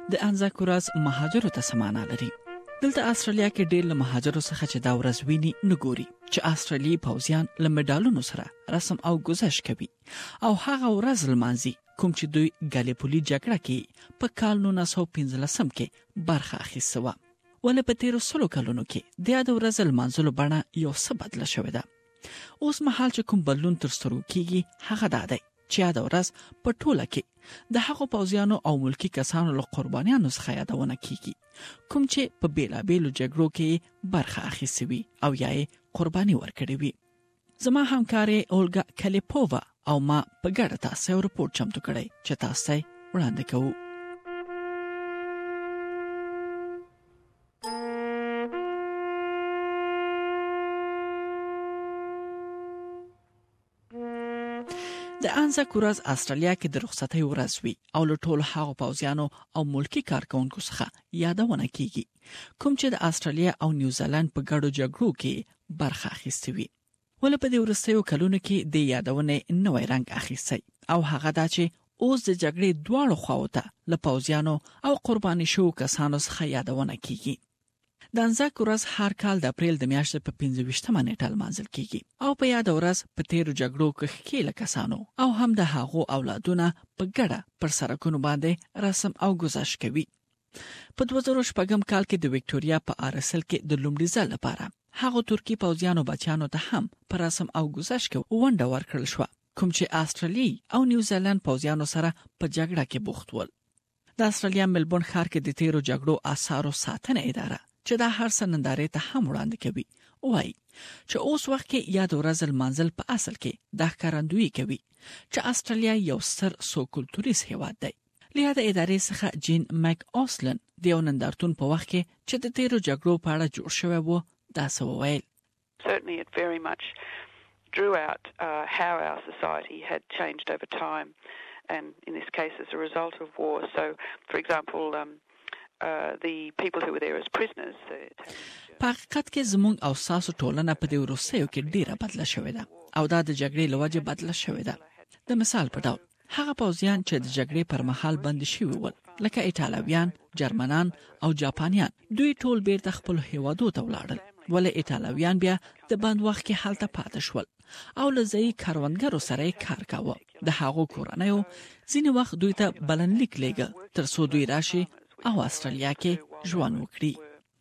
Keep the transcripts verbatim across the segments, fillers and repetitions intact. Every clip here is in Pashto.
د انزاک ورځ مهاجرو ته سمانه لري. دلته استرالیا کې ډېر له مهاجرو څخه چې دا ورځ ویني نه ګوري چې استرالیایي پوځیان له مډالونو سره رسم او گذشت کوي او هغه ورځ لمانځي کوم چې دوی ګالیپولي جګړه کې په کال نولس سوه پنځلسم کې برخه اخیسته وه. ولې په تیرو سلو کلونو کې د یاد ورځ لمانځلو بڼه یو څه بدله شوې ده. اوس مهال چې کوم بدلون تر سترګو کېږي هغه دا دی چې یاد ورځ په ټوله کې د هغو پوځیانو او ملکي کسانو له قربانیانو څخه یادونه کېږي کوم چې په بیلابیلو جګړو کې برخه اخیستې وي او یا یې قرباني ورکړې وي. زما همکارې اولګا کلیپووا او ما په ګډه تاسو یو رپورټ چمتو کړی چې تاسو یې وړاندې کوو. د انزاک ورځ استرالیا کې د رخصتۍ ورځ وي او له ټولو هغو پوځیانو او ملکي کارکونکو څخه یادونه کیږي کوم چې د استرالیا او نیوزیلند په ګډو جګړو کې برخه اخیستې وي. ولې په دې وروستیو کلونو کې د یادونې نوی رنګ اخیستی او هغه دا چې اوس د جګړې دواړو خواو ته له پوځیانو او قرباني شوو کسانو څخه یادونه کیږي. د انزاک ورځ هر کال د اپریل د میاشتې په پنځه ویشتمه نیټه لمانځل کیږي او په یاد ورځ په تیرو جګړو کې ښکېله کسانو او هم د هغو اولادونه په ګډه پر سړکونو باندې رسم او گذشت کوي. په دوه زره شپږم کال کې د وکټوريا په آرسل کې د لومړي ځل لپاره هغو ترکی پوځیانو بچیانو ته هم پر رسم او گذشت کې ونډه ورکړل شو کوم چې استرالیا او نیوزیلند پوځیانو سره په جګړه کې بوخت ول. د استرالیا ملبورن ښار کې د تیرو جګړو آثارو ساتنه اداره چې دا هر سنندارې ته هم وړاندې کوي وایي چې اوس وخت کې یاد ورځ لمانځل په اصل کې د ښکارندویي کوي چې استرالیا یو ستر سو کلتوریز هیواد دی. له یاد ادارې څخه جین مک اوسلن د یو نندارتون په وخت کې چې د تیرو جګړو په اړه جوړ شوی و داسې وویل. Certainly it very much drew out uh, how our society had changed over time and in this case as a result of war. So for example um, Uh, the people who were there as prisoners. په حقیقت کې زموږ او ساسو ټولنه په دې وروستیو کې ډیره بدله شوې ده او دا د جګړې له وجې بدله شوې ده. د مثال په ډول هغه پوځیان چې د جګړې پر مهال بند شوي ول لکه ایټالویان، جرمنان او جاپانیان دوی ټول بیرته خپل هیوادو ته ولاړل. ولې ایټالویان بیا د بند وخت کې هلته پاتې شول او له ځایي کروندګرو سره کار کاوه. د هغو کورنیو ځینې وخت دوی ته بلنلیک لیږه تر څو دوی راشي او استرالیا کې ژوند وکړي.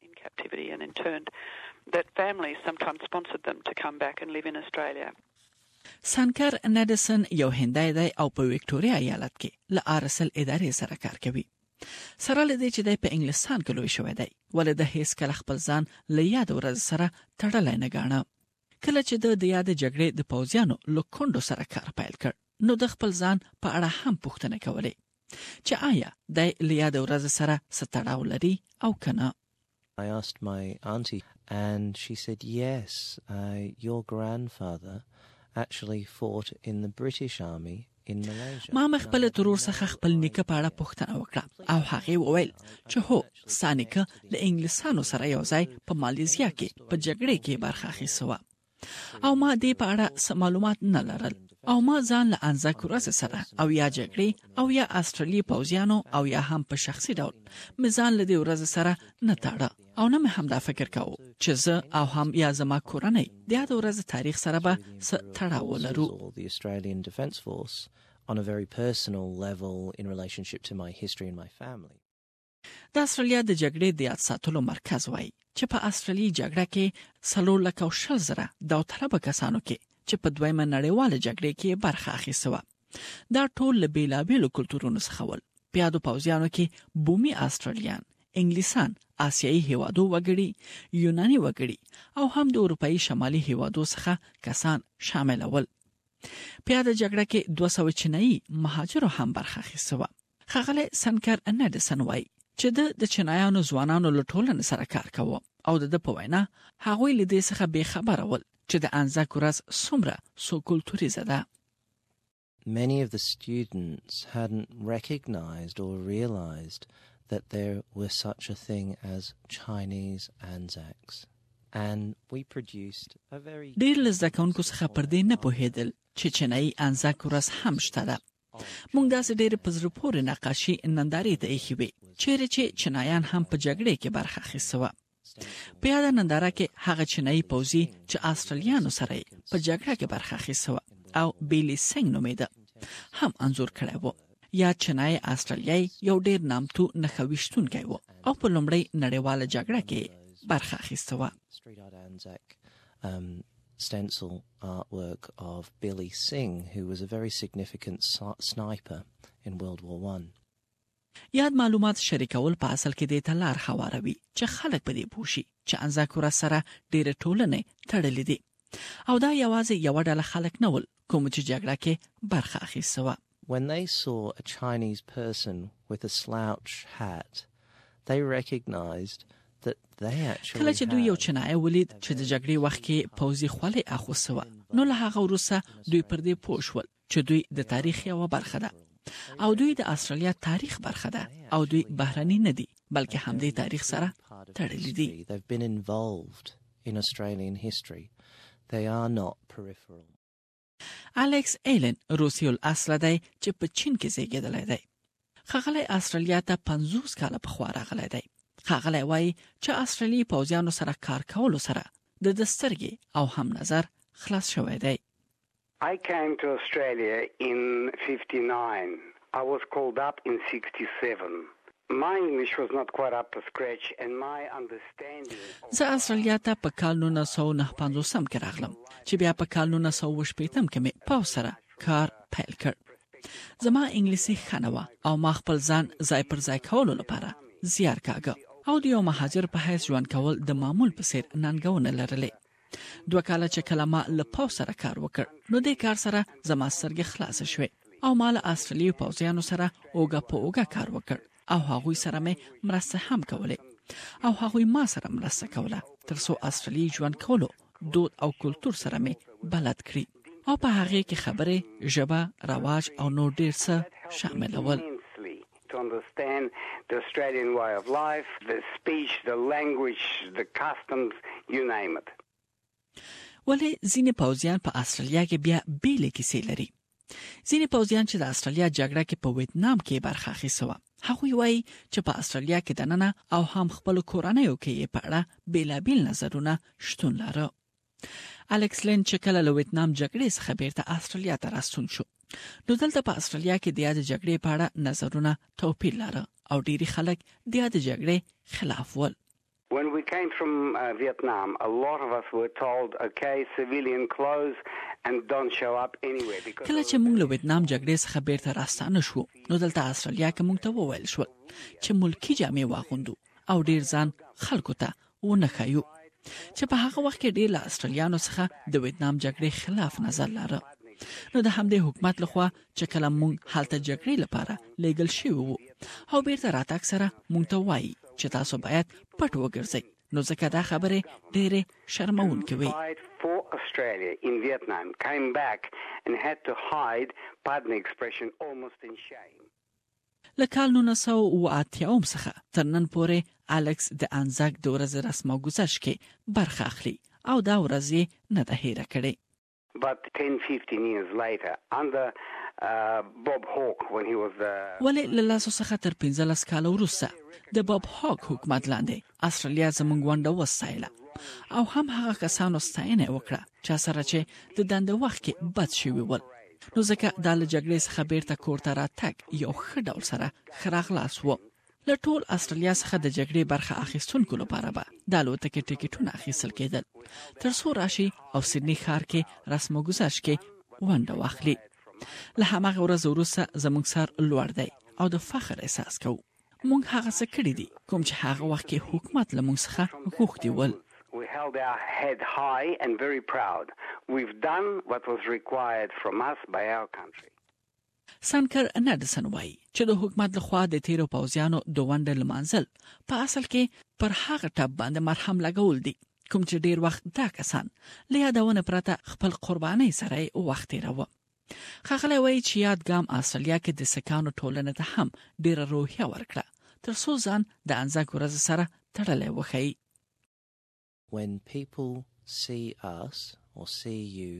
سانکر نډسن یو هندای دی او په وکټوريا ایالت کې له آرسل ادارې سره کار کوي. سره لدې چې د په انګلستان کې لوی شوی دی ولې د هیڅ کله خپل ځان له یاد ورځ سره تړلی نه ګاڼه. کله چې د یاد جګړې د پوځیانو له کونډو سره کار پیل کړ نو د خپل ځان په اړه هم پوښتنه کوله چې آیا د لیاد ورځ سره ستړاو لري او کنه. I asked my auntie and she said yes, uh, your grandfather actually fought in the British army in Malaysia. ما مخبل ترور څخه خپل نیکه په اړه پوښتنه وکړه او هغه وویل چې هو سانیکه له انګلیسانو سره یو ځای په مالیزیا کې په جګړه کې برخه اخیسته او ما دې په اړه معلومات نه لرل او ما ځان له انزاک ورځ سره او یا جګړې او یا استرالیا پوځیانو او یا هم په شخصي ډول مزان له دې ورځ سره نه تاړه او نه مې هم دا فکر کاوه چې زه او هم یا زما کورنۍ د یاد ورځ تاریخ سره به تړاو لرو. The Australian Defence Force on a very personal level in relationship to my history and my family. د استرالیا د جګړې د یاد ساتلو مرکز وایي چې په استرالیا جګړه کې څلور لک او شل زره داوطلبه کسانو کې چې په دویمه نړیواله جګړه کې برخه اخیسته و دا ټول له بیلابیلو کلتورونو څخه ول. په یادو پوځیانو کې بومي استرالیان، انګلیسان، آسیایي هیوادو وګړي، یوناني وګړي او هم د اروپאי شمالي هیوادو څخه کسان شامل ول. په یاد جګړه کې دوه سوه چینایي مهاجرو هم برخه اخیسته و. ښاغلی سنکر نډسن وایي چې د چینایانو ځوانانو له ټولنې سره کار کاوه او د په وینا هغوی له دې څخه بې خبره ول چې د انزاک ورځ څومره سو کلتوریزه ده. Many of the students hadn't recognized or realized that there was such a thing as Chinese Anzacs. And we produced a very ډېر له زده کوونکو څخه پر دې نه پوهېدل چې چینایي انزاک ورځ هم شته ده. موږ داسې ډېر په زړه پورې نقاشي نندارې ته ایښې وې چیرې چې چینایان هم په جګړې کې برخه اخیسته. په یاده ننداره کې هغه چینایي پوځي چې آسترالیانو سره په جګړه کې برخه اخیسته او بیلی سنگ نومېده هم انځور کړی و. یا چینایي آسترالیایي یو ډېر نامتو نښه ویشتونکی و او په لومړۍ نړیواله جګړه کې برخه اخیسته و. Um, stencil artwork of Billy Singh, who was a very significant sniper in World War One. یاد معلومات شریکول په اصل کې د تلار خوراوي چې خلک په دې پوښي چې انزاکورا سره ډېر ټولنې تړلې دي او دا یوازې یو ډول خلک نه ول کوم چې جګړه کې برخه اخیسته و. When they saw a Chinese person with a slouch hat, they recognized that they actually کله چې دوی یو چینایي ولید چې د جګړې وخت کې پوځي خولۍ اخوسته و نو له هغه وروسته دوی پر دې پوه شول چې دوی د تاریخ یوه برخه ده او دوی د استرالیا تاریخ برخه ده او دوی بهرني نه دي بلکې همدې تاریخ سره تړلي دي. They've been involved in Australian history. They are not peripheral. الکس ایلن روسي الاصل دی چې په چین کې زیږیدلی دی. ښاغلی استرالیا ته پنځوس کاله پخوا راغلی دی. ښاغلی وایي چې استرالیایي پوځیانو سره کار کولو سره د ده سترګې او هم نظر خلاص شوی دی. I came to Australia in fifty-nine. I was called up in sixty-seven. My English was not quite up to scratch and my understanding زه استرالیا ته په کال نولس سوه نهه پنځوس کې راغلم چې بیا په کال نولس سوه شپږ کې مې پاو سره کار پیل کړ. زما انګلیسي ښه نه وه او ما خپل ځان ځای پر ځای کولو لپاره زیار کاږه او د یو مهاجر په حیث ژوند کول د معمول په څیر ننګونه لرلې. دوه کاله چې کله ما له پاو سره کار وکړ نو دې کار سره زما سترګې خلاصه شوې او ما له استرالیایي پوځیانو سره اوږه په اوږه کار وکړ او هغوی سره مې مرسته هم کولې او هغوی ما سره مرسته کوله تر څو استرالیایي ژوند کولو دود او کلتور سره مې بلد کړي او په هغې کې خبرې، ژبه، رواج او نور ډېر څه شاملول. to understand the Australian way of life, the speech, the language, the customs, you name it. ولی ځینې پوځیان په استرالیا کې بیا بیلې کیسې لري. ځینې پوځیان چې د استرالیا جګړه کې په ویتنام کې برخه اخیسته وه هغوی وایي چې په استرالیا کې دننه او هم خپلو کورنیو کې یې په اړه بېلابېل نظرونه شتون لره. الکس لین چې کله له ویتنام جګړې څخه بیرته استرالیا ته راستون شو نو دلته په استرالیا کې د یادې جګړې په اړه نظرونه توپیر لره او ډېری خلک د یادې جګړې خلاف ول. When we came from uh, Vietnam, a lot of us were told, okay, civilian clothes and don't show up anywhere. کله چې موږ له ویتنام جګړې څخه بیرته راستانه شو نو دلته استرالیا کې موږ ته وویل شول چې ملکی جامې واغوندو او ډېر ځان خلکو ته ونه ښیو چې په هغه وخت کې ډېر له استرالیانو څخه د ویتنام جګړې خلاف نظر لره. نو د همدې حکومت لخوا چې کله موږ هلته جګړې لپاره لیږل شوي وو او بیرته راتګ سره موږ ته وایي چې تاسو باید پټ وګرځئ نو ځکه دا خبرې ډېرې شرموونکې وې. For Australia in Vietnam came back and had to hide, pardon the expression, almost in shame. له کال نولس سوه اوه اتیا څخه تر نن پورې الکس د انزاک د ورځې رسم او ګذشت کې برخه اخلي او دا ورځ یې نه ده هیره کړې. But ten fifteen years later under uh, Bob Hawke when he was the ولې له لاسو څخه تر پنځلس کاله وروسته د باب هاک حکومت لاندې استرالیا زموږ ونډه وستایله او هم هغه کسانو ستاینه وکړه چې سره چې د دنده وخت کې بد شوي ول نو ځکه دا له جګړې څخه بیرته کور ته راتګ یو ښه ډول سره ښه راغلاس و. له ټول استرالیا څخه د جګړې برخه اخیستونکو لپاره به د الوتکې ټکټونه اخیستل کېدل تر څو راشي او سیدني ښار کې رسم و ګذشت کې ونډه واخلي. له هماغه ورځ وروسته زموږ سر لوړ دی او د فخر احساس کوو. موږ هغه څه کړي دي کوم چې هغه وخت کې حکومت له موږ څخه غوښتي ول. We held our head high and very proud. We've done what was required from us by our country. سانکر نډسن وایي چې د حکومت لخوا د تیرو پوځیانو د ونډې لمانځل په اصل کې پر هغه ټپ باندې مرهم لګول دي کوم چې ډیر وخت دا کسان له یادونه پرته خپل قربانۍ سره وخت تیروه. ښاغلی وایي چې یاد ګام استرالیا کې د سکانو ټولنې ته هم ډیره روحیه ورکړه تر څو ځان د انزاک ورځ سره تړلی وښیي. When people see us or see you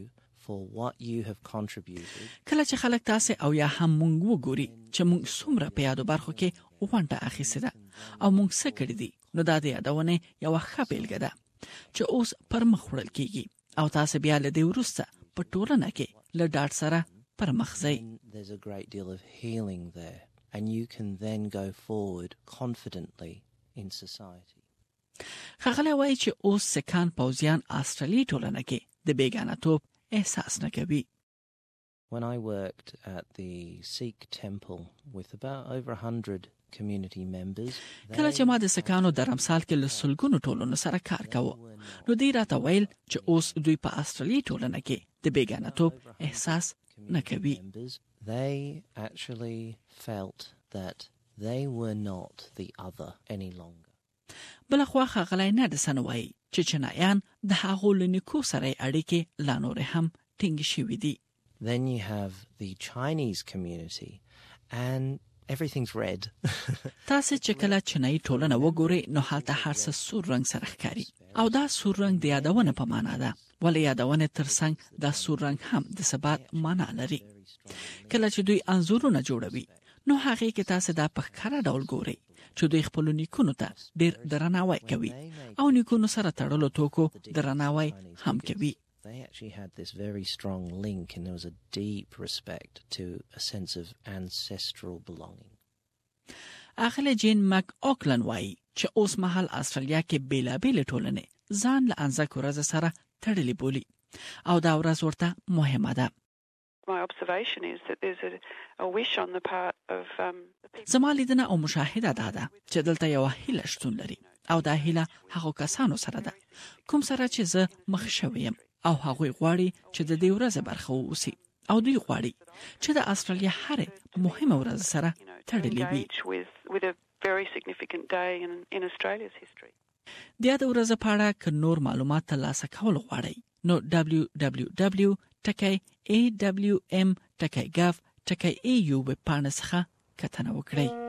for what you have contributed. کله چې خلک تاسو او یا هم مونږ وګوري چې مونږ څومره په یادو برخو کې وانټه اخیسته ده او مونږ څه کړی دي نو دا د یادونه یو ښه بیلګه ده چې اوس پر مخ وړل کیږي او تاسو بیا له دې وروسته په ټولنه کې له ډاډ سره پر مخ ځئ. There's a great deal of healing there and you can then go forward confidently in society. خغله وایي چې اوس سکان پوزیان استرالی ټولنه کې د بیگانه توپ احساس نه کوي. When I worked at the Sikh temple with about over one hundred community members, کله چې ما د سکانو د رمسال کې له سلګونو ټولنو سره کار کاوه نو دوی راته ویل چې اوس دوی په استرالی ټولنه کې د بیگانه توپ احساس نه کوي. They actually felt that they were not the other any longer. بلخوا خغلای نه د سنوي چې چنایان د هغو لنیکو سره اړیکې لا نور هم ټینګ شوې دي. Then you have the Chinese community and everything's red. تاسو چې کله چنای ټولنه وګورئ نو هلته هر څه سور رنگ سره ښکاري او دا سور رنگ د یادونه په معنا ده ولې یادونه ترڅنګ دا سور رنگ هم د ثبات معنا لري. کله چې دوی انزورونه جوړوي نو هغه کې تاسو دا په ښکاره ډول ګورئ چې دوی خپل نیکونو ته ډېر درناوی کوي او نیکونو سره تړلو توکو درناوی هم کوي. They actually had this very strong link and there was a deep respect to a sense of ancestral belonging. اخله جین مک اوکلن وای چې اوس مهال استرالیا کې بیلابېل ټولنې ځان له انځکو ورځ سره تړلې بولي او دا ورځ ورته مهمه ده. My observation is that there's a, a wish on the part of um, the people. زما لیدنه او مشاهده ده ده چې دلته یو هیله شتون لري او دا هیله هغه کسانو سره ده کوم سره چې زه مخ شویم او هغه غواړي چې د دې ورځ برخه ووسی او دوی غواړي چې د استرالیا هر مهمه ورځ سره تړلې وي. With, with a very significant day in, in Australia's history. د دې ورځ په اړه ک نور معلومات ترلاسه کول غواړي نو دبليو دبليو دبليو ټکی ای دبليو ام ټکی ګاف ټکی ای یو په پاڼه څخه کتنه وکړئ.